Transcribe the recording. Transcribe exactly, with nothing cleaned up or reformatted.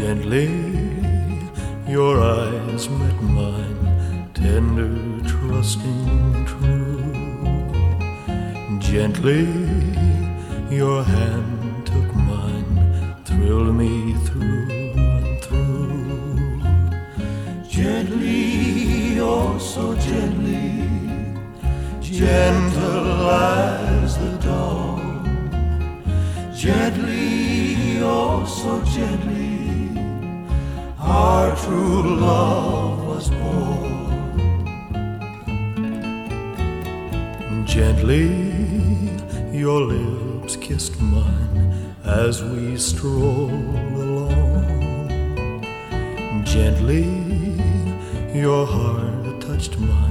Gently your eyes met mine, tender, trusting, true. Gently your hand took mine, thrilled me through and through. Gently, oh so gently, gentle as the dawn. Gently, oh so gently, our true love was born. Gently your lips kissed mine as we strolled along. Gently your heart touched mine